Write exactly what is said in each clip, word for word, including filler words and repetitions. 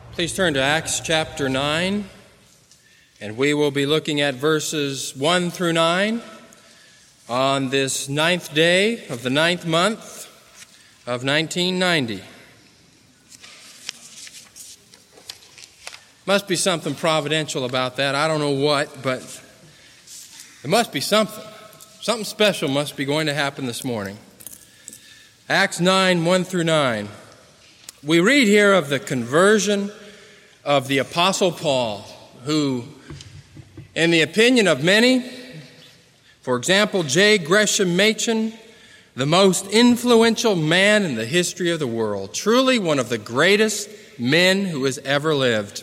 Please turn to Acts chapter nine, and we will be looking at verses one through nine on this ninth day of the ninth month of nineteen ninety. Must be something providential about that. I don't know what, but there must be something. Something special must be going to happen this morning. Acts nine, one through nine. We read here of the conversion of the Apostle Paul, who, in the opinion of many, for example, J. Gresham Machen, the most influential man in the history of the world, truly one of the greatest men who has ever lived.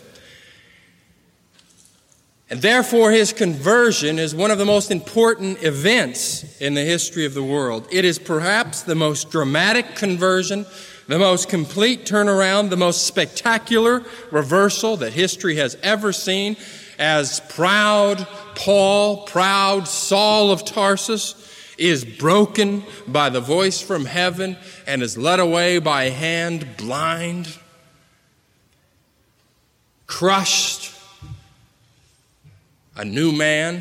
And therefore, his conversion is one of the most important events in the history of the world. It is perhaps the most dramatic conversion, the most complete turnaround, the most spectacular reversal that history has ever seen, as proud Paul, proud Saul of Tarsus, is broken by the voice from heaven and is led away by a hand blind, crushed, a new man.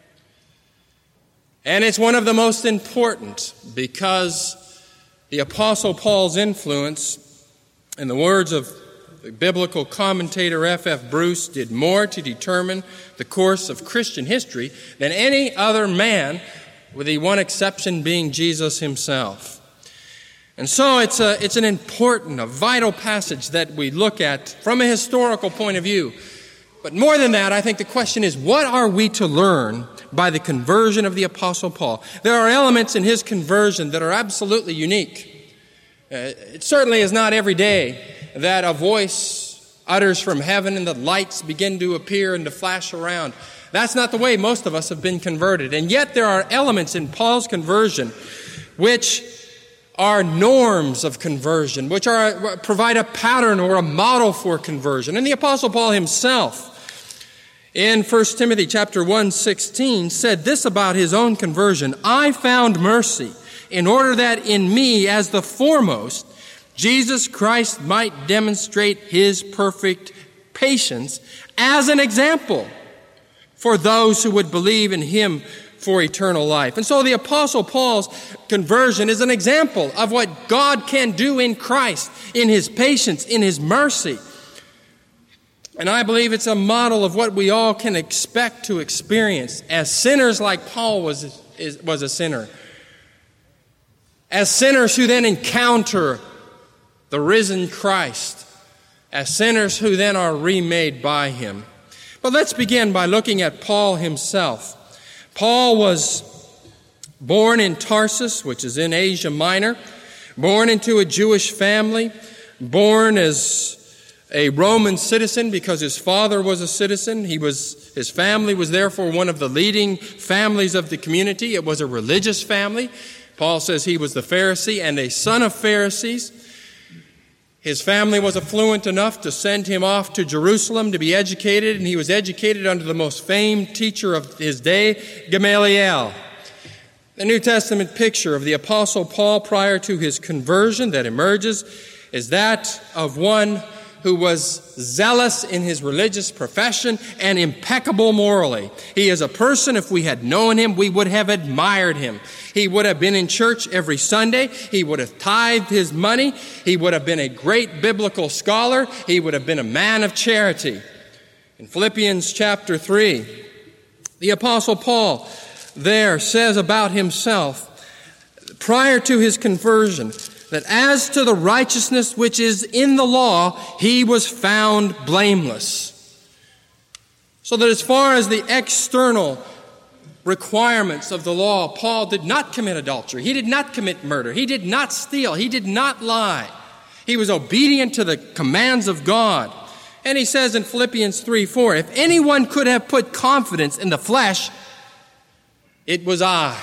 And it's one of the most important because the Apostle Paul's influence, in the words of the biblical commentator F F Bruce, did more to determine the course of Christian history than any other man, with the one exception being Jesus himself. And so it's a, it's an important, a vital passage that we look at from a historical point of view. But more than that, I think the question is, what are we to learn by the conversion of the Apostle Paul? There are elements in his conversion that are absolutely unique. Uh, it certainly is not every day that a voice utters from heaven and the lights begin to appear and to flash around. That's not the way most of us have been converted. And yet there are elements in Paul's conversion which are norms of conversion, which are provide a pattern or a model for conversion. And the Apostle Paul himself, in First Timothy chapter one, sixteen, said this about his own conversion: I found mercy in order that in me, as the foremost, Jesus Christ might demonstrate his perfect patience as an example for those who would believe in him for eternal life. And so the Apostle Paul's conversion is an example of what God can do in Christ, in his patience, in his mercy. And I believe it's a model of what we all can expect to experience as sinners, like Paul was, is, was a sinner. As sinners who then encounter the risen Christ. As sinners who then are remade by him. But let's begin by looking at Paul himself. Paul was born in Tarsus, which is in Asia Minor, born into a Jewish family, born as a Roman citizen because his father was a citizen. He was, his family was therefore one of the leading families of the community. It was a religious family. Paul says he was the Pharisee and a son of Pharisees. His family was affluent enough to send him off to Jerusalem to be educated, and he was educated under the most famed teacher of his day, Gamaliel. The New Testament picture of the Apostle Paul prior to his conversion that emerges is that of one who was zealous in his religious profession and impeccable morally. He is a person, if we had known him, we would have admired him. He would have been in church every Sunday. He would have tithed his money. He would have been a great biblical scholar. He would have been a man of charity. In Philippians chapter three, the Apostle Paul there says about himself, prior to his conversion, that as to the righteousness which is in the law, he was found blameless. So that as far as the external requirements of the law, Paul did not commit adultery. He did not commit murder. He did not steal. He did not lie. He was obedient to the commands of God. And he says in Philippians three four, if anyone could have put confidence in the flesh, it was I.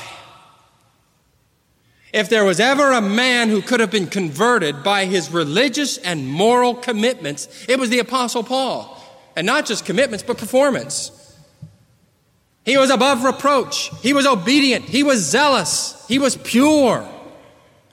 If there was ever a man who could have been converted by his religious and moral commitments, it was the Apostle Paul. And not just commitments, but performance. He was above reproach. He was obedient. He was zealous. He was pure.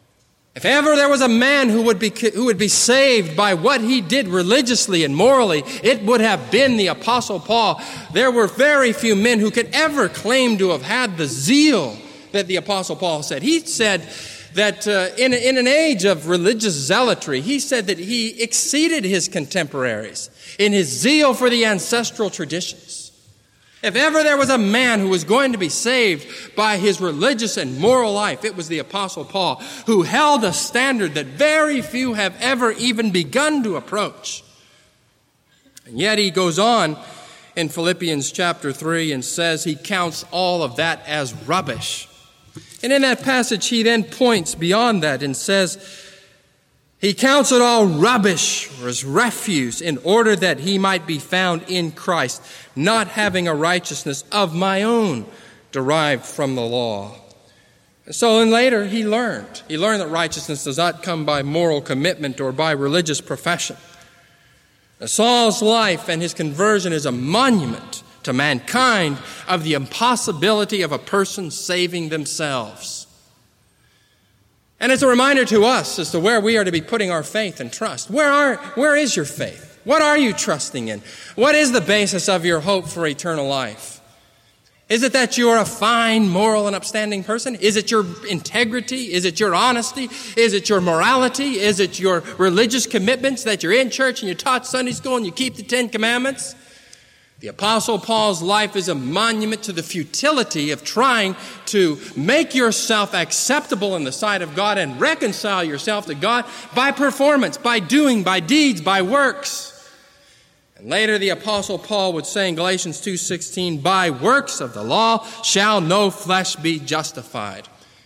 If ever there was a man who would be who would be saved by what he did religiously and morally, it would have been the Apostle Paul. There were very few men who could ever claim to have had the zeal that the Apostle Paul said. He said that uh, in, in an age of religious zealotry, he said that he exceeded his contemporaries in his zeal for the ancestral traditions. If ever there was a man who was going to be saved by his religious and moral life, it was the Apostle Paul, who held a standard that very few have ever even begun to approach. And yet he goes on in Philippians chapter three and says he counts all of that as rubbish. And in that passage he then points beyond that and says he counts it all rubbish or as refuse in order that he might be found in Christ, not having a righteousness of my own derived from the law. And so then later he learned. He learned that righteousness does not come by moral commitment or by religious profession. Now, Saul's life and his conversion is a monument to mankind of the impossibility of a person saving themselves. And it's a reminder to us as to where we are to be putting our faith and trust. Where are, where is your faith? What are you trusting in? What is the basis of your hope for eternal life? Is it that you are a fine, moral, and upstanding person? Is it your integrity? Is it your honesty? Is it your morality? Is it your religious commitments that you're in church and you taught Sunday school and you keep the Ten Commandments? The Apostle Paul's life is a monument to the futility of trying to make yourself acceptable in the sight of God and reconcile yourself to God by performance, by doing, by deeds, by works. And later the Apostle Paul would say in Galatians two sixteen, by works of the law shall no flesh be justified.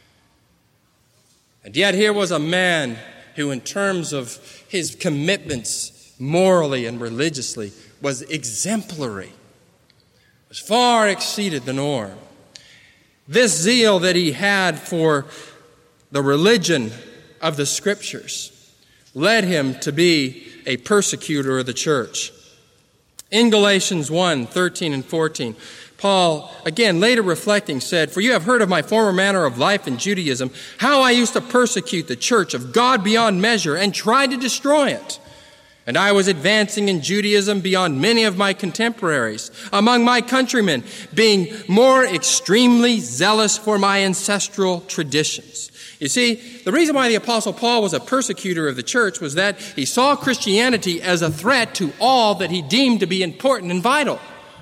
And yet here was a man who, in terms of his commitments morally and religiously, was exemplary, was far exceeded the norm. This zeal that he had for the religion of the Scriptures led him to be a persecutor of the church. In Galatians one, thirteen and fourteen, Paul, again, later reflecting, said, for you have heard of my former manner of life in Judaism, how I used to persecute the church of God beyond measure and tried to destroy it. And I was advancing in Judaism beyond many of my contemporaries, among my countrymen, being more extremely zealous for my ancestral traditions. You see, the reason why the Apostle Paul was a persecutor of the church was that he saw Christianity as a threat to all that he deemed to be important and vital.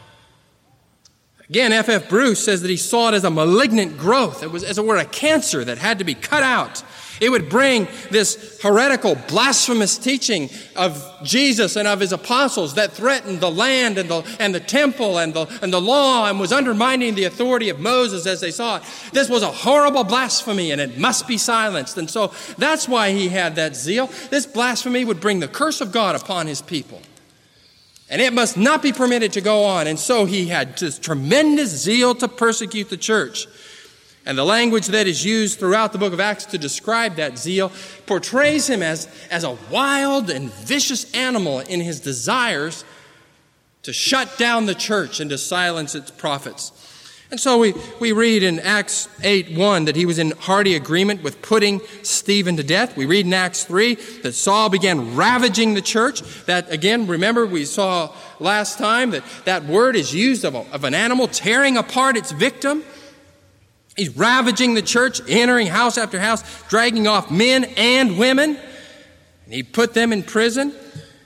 Again, F F Bruce says that he saw it as a malignant growth. It was, as it were, a cancer that had to be cut out. It would bring this heretical, blasphemous teaching of Jesus and of his apostles that threatened the land and the, and the temple and the, and the law and was undermining the authority of Moses as they saw it. This was a horrible blasphemy and it must be silenced. And so that's why he had that zeal. This blasphemy would bring the curse of God upon his people. And it must not be permitted to go on. And so he had this tremendous zeal to persecute the church. And the language that is used throughout the book of Acts to describe that zeal portrays him as, as a wild and vicious animal in his desires to shut down the church and to silence its prophets. And so we, we read in Acts eight one that he was in hearty agreement with putting Stephen to death. We read in Acts three that Saul began ravaging the church. That, again, remember we saw last time that that word is used of, a, of an animal tearing apart its victim. He's ravaging the church, entering house after house, dragging off men and women. And he put them in prison.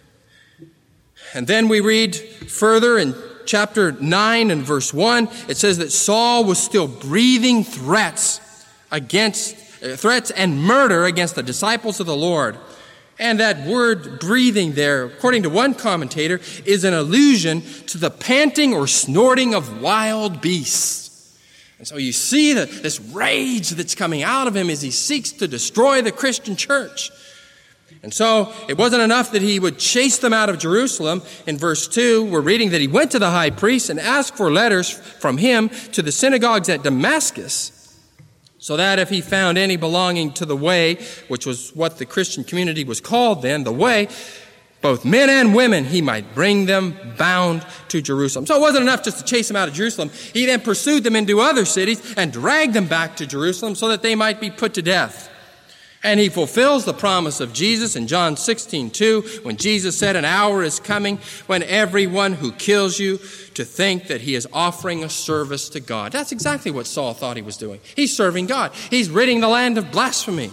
And then we read further in chapter nine and verse one, it says that Saul was still breathing threats against, uh, threats and murder against the disciples of the Lord. And that word breathing there, according to one commentator, is an allusion to the panting or snorting of wild beasts. And so you see the, this rage that's coming out of him as he seeks to destroy the Christian church. And so it wasn't enough that he would chase them out of Jerusalem. In verse two, we're reading that he went to the high priest and asked for letters from him to the synagogues at Damascus, so that if he found any belonging to the way, which was what the Christian community was called then, the way, both men and women, he might bring them bound to Jerusalem. So it wasn't enough just to chase them out of Jerusalem. He then pursued them into other cities and dragged them back to Jerusalem so that they might be put to death. And he fulfills the promise of Jesus in John sixteen two, when Jesus said, an hour is coming when everyone who kills you to think that he is offering a service to God. That's exactly what Saul thought he was doing. He's serving God. He's ridding the land of blasphemy.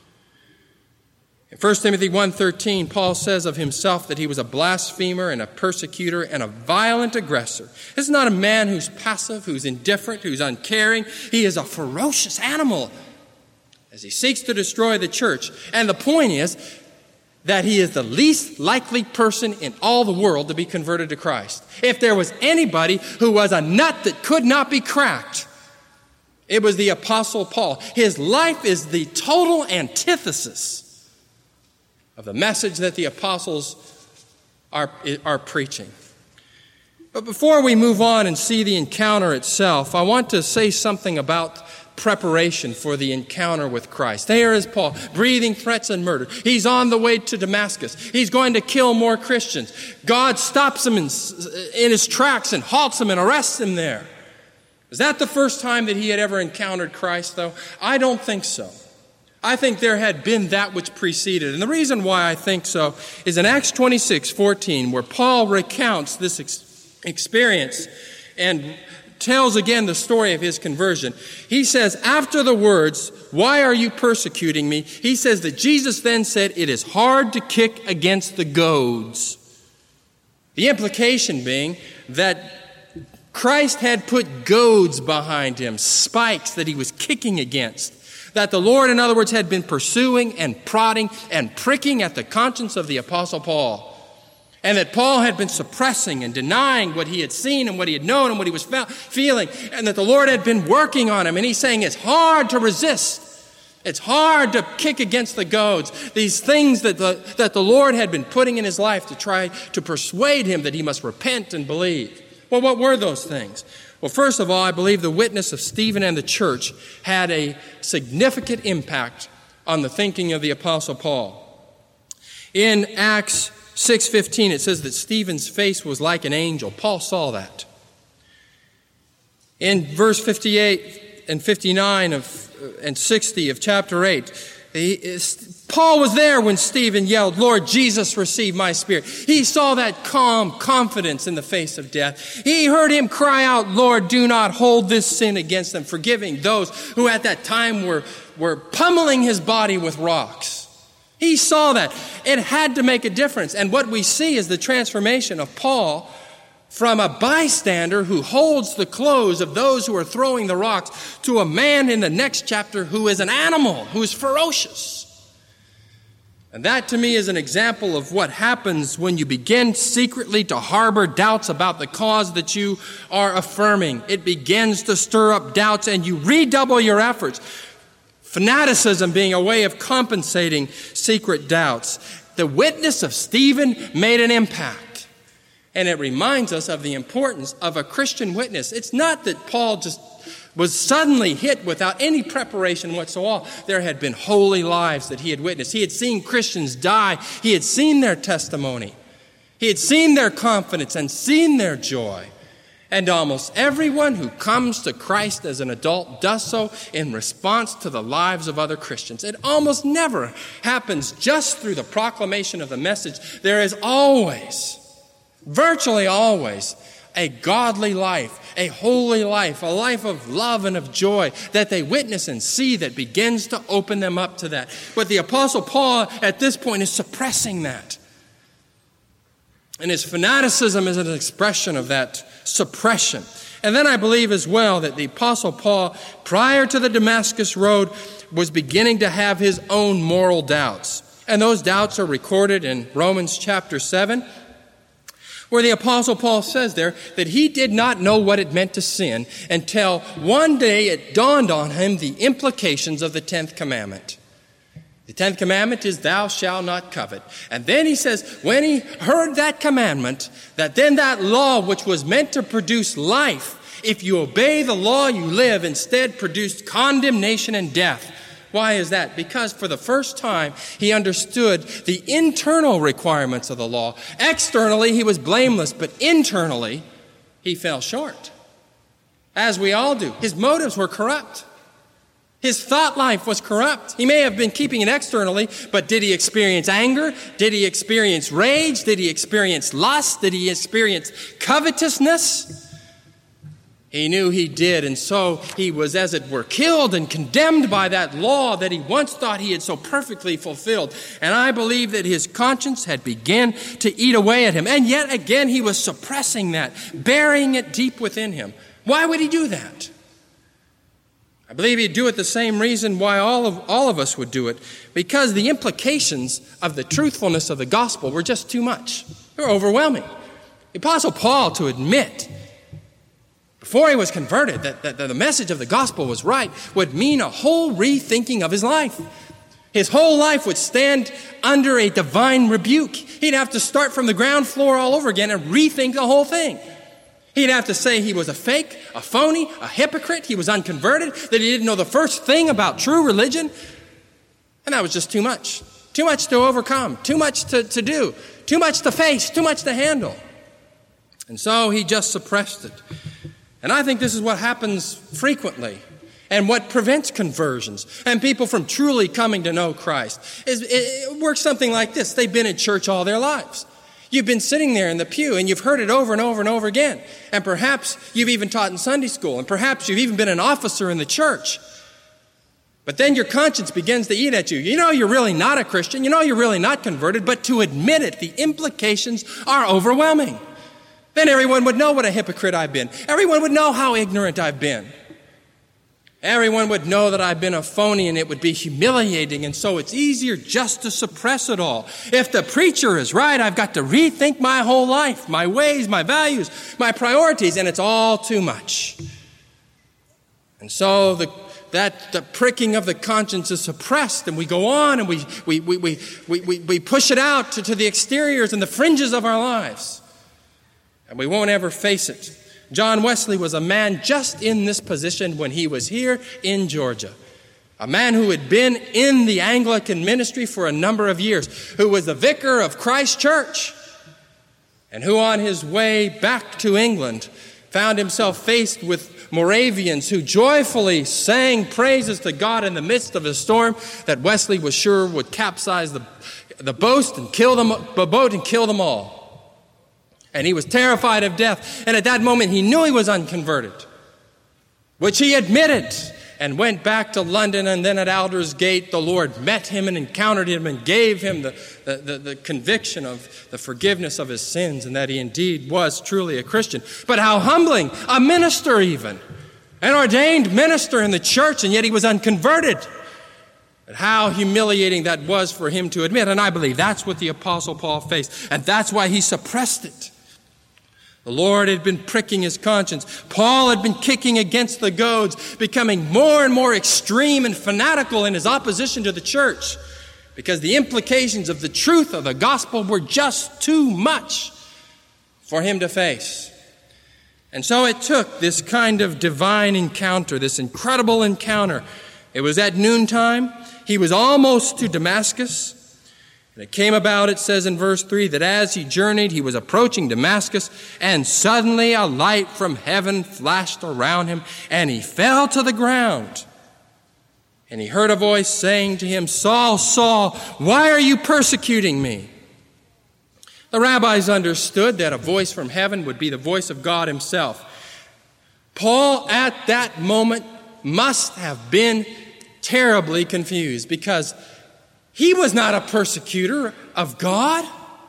In First Timothy one thirteen, Paul says of himself that he was a blasphemer and a persecutor and a violent aggressor. This is not a man who's passive, who's indifferent, who's uncaring. He is a ferocious animal as he seeks to destroy the church. And the point is that he is the least likely person in all the world to be converted to Christ. If there was anybody who was a nut that could not be cracked, it was the Apostle Paul. His life is the total antithesis of the message that the apostles are, are preaching. But before we move on and see the encounter itself, I want to say something about preparation for the encounter with Christ. There is Paul, breathing threats and murder. He's on the way to Damascus. He's going to kill more Christians. God stops him in, in his tracks and halts him and arrests him there. Is that the first time that he had ever encountered Christ, though? I don't think so. I think there had been that which preceded. And the reason why I think so is in Acts twenty-six fourteen, where Paul recounts this ex- experience and tells again the story of his conversion. He says, after the words, why are you persecuting me? He says that Jesus then said, it is hard to kick against the goads. The implication being that Christ had put goads behind him, spikes that he was kicking against. That the Lord, in other words, had been pursuing and prodding and pricking at the conscience of the Apostle Paul. And that Paul had been suppressing and denying what he had seen and what he had known and what he was fe- feeling. And that the Lord had been working on him. And he's saying it's hard to resist. It's hard to kick against the goads. These things that the, that the Lord had been putting in his life to try to persuade him that he must repent and believe. Well, what were those things? Well, first of all, I believe the witness of Stephen and the church had a significant impact on the thinking of the Apostle Paul. In Acts six fifteen, it says that Stephen's face was like an angel. Paul saw that. In verse fifty-eight and fifty-nine of, and sixty of chapter eight, he, Paul was there when Stephen yelled, Lord Jesus, receive my spirit. He saw that calm confidence in the face of death. He heard him cry out, Lord, do not hold this sin against them, forgiving those who at that time were, were pummeling his body with rocks. He saw that. It had to make a difference. And what we see is the transformation of Paul from a bystander who holds the clothes of those who are throwing the rocks to a man in the next chapter who is an animal, who is ferocious. And that to me is an example of what happens when you begin secretly to harbor doubts about the cause that you are affirming. It begins to stir up doubts and you redouble your efforts. Fanaticism being a way of compensating secret doubts. The witness of Stephen made an impact. And it reminds us of the importance of a Christian witness. It's not that Paul just was suddenly hit without any preparation whatsoever. There had been holy lives that he had witnessed. He had seen Christians die. He had seen their testimony. He had seen their confidence and seen their joy. And almost everyone who comes to Christ as an adult does so in response to the lives of other Christians. It almost never happens just through the proclamation of the message. There is always, virtually always, a godly life, a holy life, a life of love and of joy that they witness and see that begins to open them up to that. But the Apostle Paul at this point is suppressing that. And his fanaticism is an expression of that suppression. And then I believe as well that the Apostle Paul, prior to the Damascus Road, was beginning to have his own moral doubts. And those doubts are recorded in Romans chapter seven, where the Apostle Paul says there that he did not know what it meant to sin until one day it dawned on him the implications of the tenth commandment. The tenth commandment is, thou shalt not covet. And then he says, when he heard that commandment, that then that law which was meant to produce life, if you obey the law, you live, instead produced condemnation and death. Why is that? Because for the first time, he understood the internal requirements of the law. Externally, he was blameless, but internally, he fell short. As we all do. His motives were corrupt. His thought life was corrupt. He may have been keeping it externally, but did he experience anger? Did he experience rage? Did he experience lust? Did he experience covetousness? He knew he did, and so he was, as it were, killed and condemned by that law that he once thought he had so perfectly fulfilled. And I believe that his conscience had begun to eat away at him. And yet again, he was suppressing that, burying it deep within him. Why would he do that? I believe he'd do it the same reason why all of, all of us would do it, because the implications of the truthfulness of the gospel were just too much. They were overwhelming. The Apostle Paul, to admit before he was converted that, that, that the message of the gospel was right, would mean a whole rethinking of his life. His whole life would stand under a divine rebuke. He'd have to start from the ground floor all over again and rethink the whole thing. He'd have to say he was a fake, a phony, a hypocrite. He was unconverted, that he didn't know the first thing about true religion. And that was just too much. Too much to overcome, too much to, to do, too much to face, too much to handle. And so he just suppressed it. And I think this is what happens frequently and what prevents conversions and people from truly coming to know Christ. Is, it works something like this. They've been in church all their lives. You've been sitting there in the pew and you've heard it over and over and over again. And perhaps you've even taught in Sunday school, and perhaps you've even been an officer in the church. But then your conscience begins to eat at you. You know you're really not a Christian. You know you're really not converted, but to admit it, the implications are overwhelming. Then everyone would know what a hypocrite I've been. Everyone would know how ignorant I've been. Everyone would know that I've been a phony, and it would be humiliating, and so it's easier just to suppress it all. If the preacher is right, I've got to rethink my whole life, my ways, my values, my priorities, and it's all too much. And so the that the pricking of the conscience is suppressed, and we go on and we we we we we, we, we push it out to, to the exteriors and the fringes of our lives. And we won't ever face it. John Wesley was a man just in this position when he was here in Georgia. A man who had been in the Anglican ministry for a number of years, who was the vicar of Christ Church, and who on his way back to England found himself faced with Moravians who joyfully sang praises to God in the midst of a storm that Wesley was sure would capsize the, the boat and kill them, the boat and kill them all. And he was terrified of death. And at that moment, he knew he was unconverted, which he admitted, and went back to London. And then at Aldersgate, the Lord met him and encountered him and gave him the, the, the, the conviction of the forgiveness of his sins, and that he indeed was truly a Christian. But how humbling, a minister even, an ordained minister in the church, and yet he was unconverted. But how humiliating that was for him to admit. And I believe that's what the Apostle Paul faced, and that's why he suppressed it. The Lord had been pricking his conscience. Paul had been kicking against the goads, becoming more and more extreme and fanatical in his opposition to the church, because the implications of the truth of the gospel were just too much for him to face. And so it took this kind of divine encounter, this incredible encounter. It was at noontime. He was almost to Damascus. And it came about, it says in verse three, that as he journeyed, he was approaching Damascus, and suddenly a light from heaven flashed around him, and he fell to the ground. And he heard a voice saying to him, "Saul, Saul, why are you persecuting me?" The rabbis understood that a voice from heaven would be the voice of God himself. Paul, at that moment, must have been terribly confused, because he was not a persecutor of God.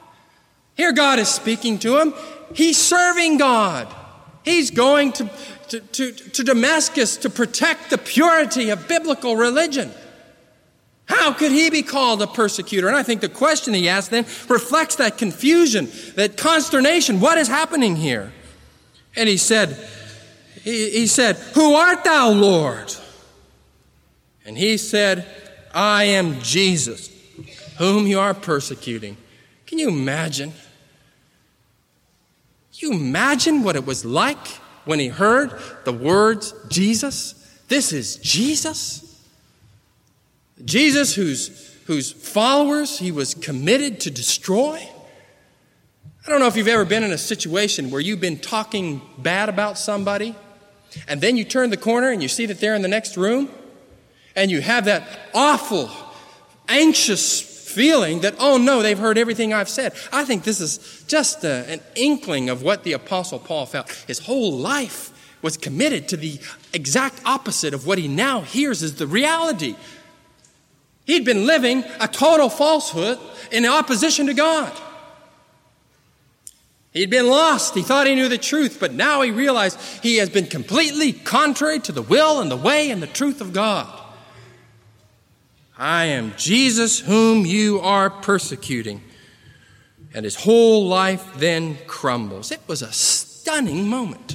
Here God is speaking to him. He's serving God. He's going to, to, to, to Damascus to protect the purity of biblical religion. How could he be called a persecutor? And I think the question he asked then reflects that confusion, that consternation. What is happening here? And he said, he, he said, "Who art thou, Lord?" And he said, "I am Jesus, whom you are persecuting." Can you imagine? Can you imagine what it was like when he heard the words Jesus? This is Jesus. Jesus whose, whose followers he was committed to destroy. I don't know if you've ever been in a situation where you've been talking bad about somebody, and then you turn the corner and you see that they're in the next room. And you have that awful, anxious feeling that, oh no, they've heard everything I've said. I think this is just a, an inkling of what the Apostle Paul felt. His whole life was committed to the exact opposite of what he now hears is the reality. He'd been living a total falsehood in opposition to God. He'd been lost. He thought he knew the truth, but now he realized he has been completely contrary to the will and the way and the truth of God. I am Jesus whom you are persecuting. And his whole life then crumbles. It was a stunning moment.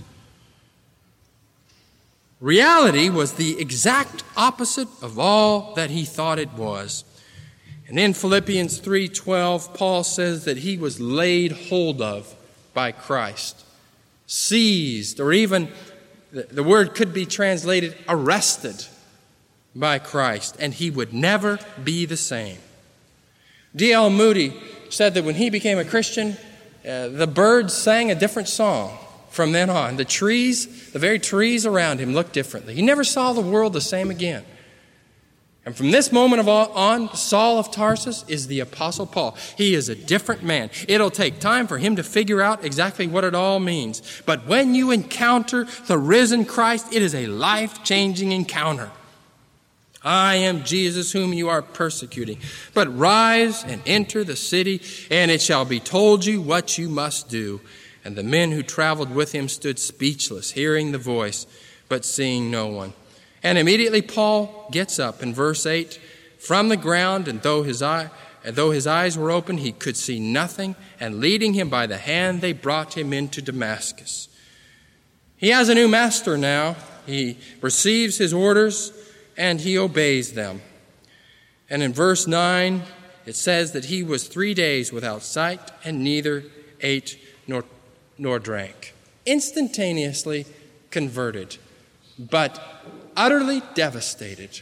Reality was the exact opposite of all that he thought it was. And in Philippians three twelve, Paul says that he was laid hold of by Christ, seized, or even the word could be translated arrested by Christ, and he would never be the same. D L Moody said that when he became a Christian, uh, the birds sang a different song from then on. The trees, the very trees around him looked differently. He never saw the world the same again. And from this moment of on, Saul of Tarsus is the Apostle Paul. He is a different man. It'll take time for him to figure out exactly what it all means. But when you encounter the risen Christ, it is a life-changing encounter. I am Jesus whom you are persecuting. But rise and enter the city, and it shall be told you what you must do. And the men who traveled with him stood speechless, hearing the voice, but seeing no one. And immediately Paul gets up in verse eight from the ground, and though his eye, and though his eyes were open, he could see nothing. And leading him by the hand, they brought him into Damascus. He has a new master now. He receives his orders, and he obeys them. And in verse nine, it says that he was three days without sight, and neither ate nor, nor drank. Instantaneously converted, but utterly devastated.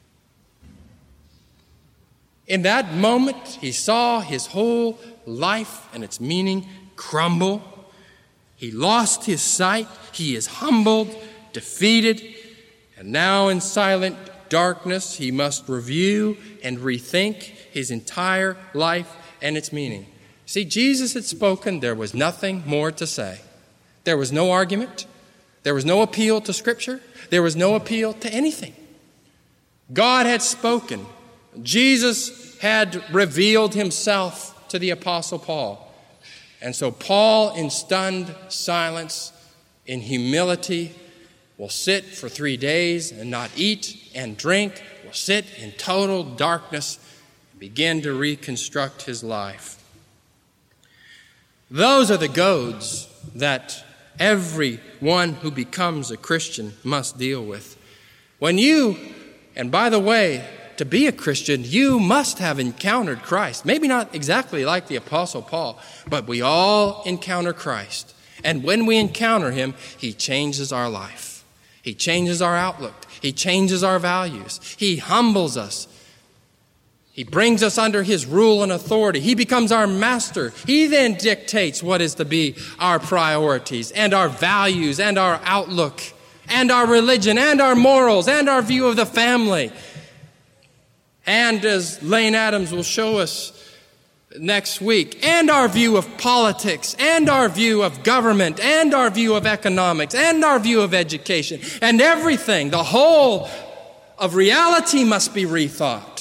In that moment, he saw his whole life and its meaning crumble. He lost his sight. He is humbled, defeated, and now in silent darkness, he must review and rethink his entire life and its meaning. See, Jesus had spoken. There was nothing more to say. There was no argument. There was no appeal to Scripture. There was no appeal to anything. God had spoken. Jesus had revealed himself to the Apostle Paul. And so Paul, in stunned silence, in humility, will sit for three days and not eat and drink, will sit in total darkness and begin to reconstruct his life. Those are the goads that everyone who becomes a Christian must deal with. When you, and by the way, to be a Christian, you must have encountered Christ. Maybe not exactly like the Apostle Paul, but we all encounter Christ. And when we encounter him, he changes our life. He changes our outlook. He changes our values. He humbles us. He brings us under his rule and authority. He becomes our master. He then dictates what is to be our priorities and our values and our outlook and our religion and our morals and our view of the family. And as Lane Adams will show us next week, and our view of politics and our view of government and our view of economics and our view of education and everything, the whole of reality must be rethought.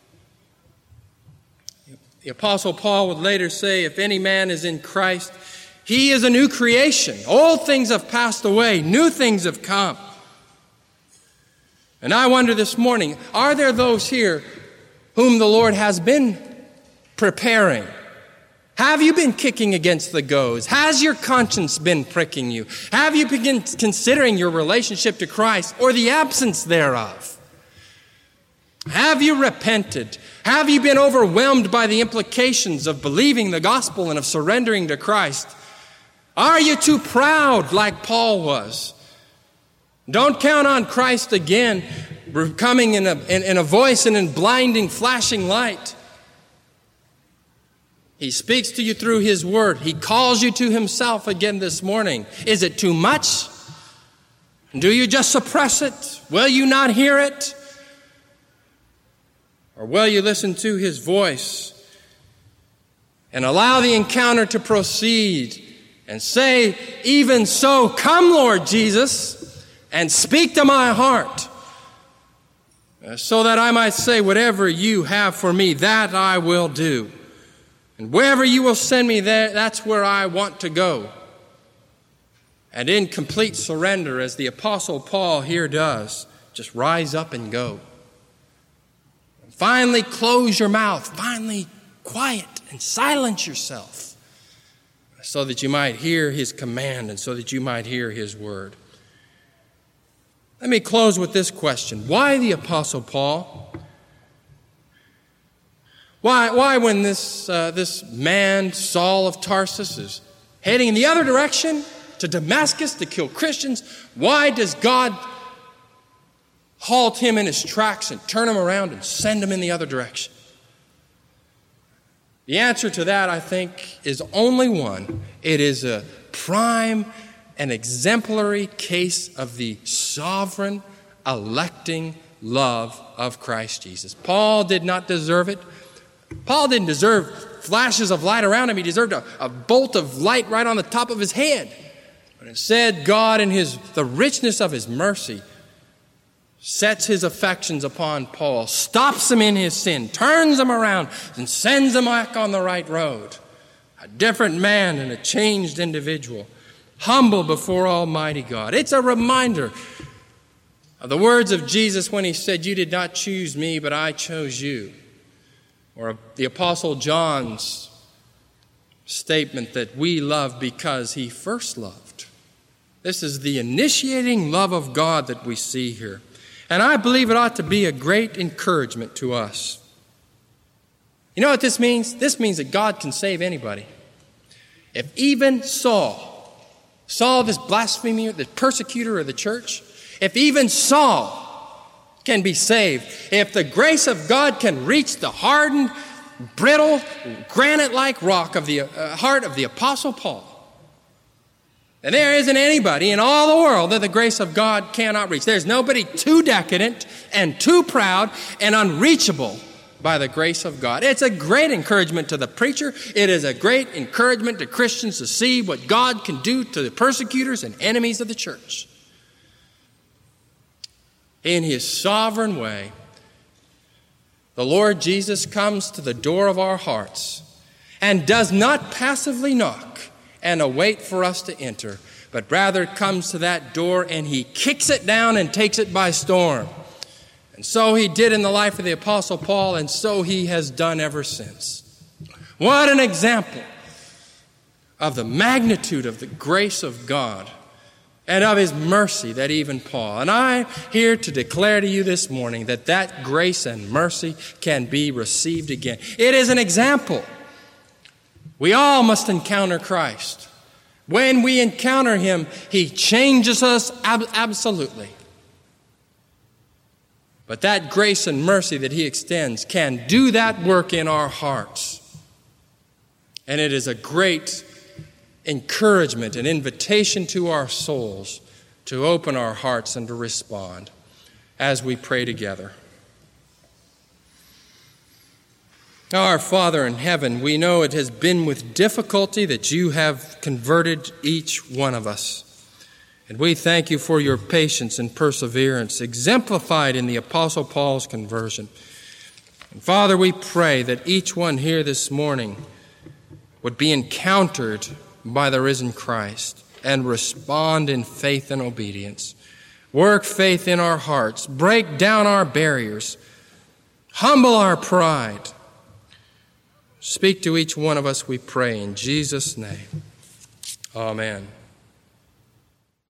The Apostle Paul would later say, if any man is in Christ, he is a new creation. Old things have passed away. New things have come. And I wonder this morning, are there those here whom the Lord has been preparing? Have you been kicking against the goads? Has your conscience been pricking you? Have you begun considering your relationship to Christ or the absence thereof? Have you repented? Have you been overwhelmed by the implications of believing the gospel and of surrendering to Christ? Are you too proud like Paul was? Don't count on Christ again coming in a, in, in a voice and in blinding, flashing light. He speaks to you through his word. He calls you to himself again this morning. Is it too much? Do you just suppress it? Will you not hear it? Or will you listen to his voice and allow the encounter to proceed and say, even so, come, Lord Jesus, and speak to my heart, so that I might say, whatever you have for me, that I will do. And wherever you will send me, there, that's where I want to go. And in complete surrender, as the Apostle Paul here does, just rise up and go. Finally, close your mouth. Finally, quiet and silence yourself so that you might hear his command and so that you might hear his word. Let me close with this question. Why the Apostle Paul? Why, why when this, uh, this man, Saul of Tarsus, is heading in the other direction to Damascus to kill Christians, why does God halt him in his tracks and turn him around and send him in the other direction? The answer to that, I think, is only one. It is a prime and exemplary case of the sovereign, electing love of Christ Jesus. Paul did not deserve it. Paul didn't deserve flashes of light around him. He deserved a, a bolt of light right on the top of his head. But instead, God, in his, the richness of his mercy, sets his affections upon Paul, stops him in his sin, turns him around, and sends him back on the right road. A different man and a changed individual, humble before Almighty God. It's a reminder of the words of Jesus when he said, "You did not choose me, but I chose you." Or the Apostle John's statement that we love because he first loved. This is the initiating love of God that we see here. And I believe it ought to be a great encouragement to us. You know what this means? This means that God can save anybody. If even Saul, Saul, this blasphemer, the persecutor of the church, if even Saul can be saved, if the grace of God can reach the hardened, brittle, granite-like rock of the uh, heart of the Apostle Paul, and there isn't anybody in all the world that the grace of God cannot reach. There's nobody too decadent and too proud and unreachable by the grace of God. It's a great encouragement to the preacher. It is a great encouragement to Christians to see what God can do to the persecutors and enemies of the church. In his sovereign way, the Lord Jesus comes to the door of our hearts and does not passively knock and await for us to enter, but rather comes to that door and he kicks it down and takes it by storm. And so he did in the life of the Apostle Paul, and so he has done ever since. What an example of the magnitude of the grace of God and of his mercy that even Paul. And I'm here to declare to you this morning that that grace and mercy can be received again. It is an example. We all must encounter Christ. When we encounter him, he changes us ab- absolutely. But that grace and mercy that he extends can do that work in our hearts. And it is a great encouragement, an invitation to our souls to open our hearts and to respond as we pray together. Our Father in heaven, we know it has been with difficulty that you have converted each one of us. And we thank you for your patience and perseverance exemplified in the Apostle Paul's conversion. And Father, we pray that each one here this morning would be encountered by the risen Christ and respond in faith and obedience. Work faith in our hearts. Break down our barriers. Humble our pride. Speak to each one of us, we pray, in Jesus' name. Amen.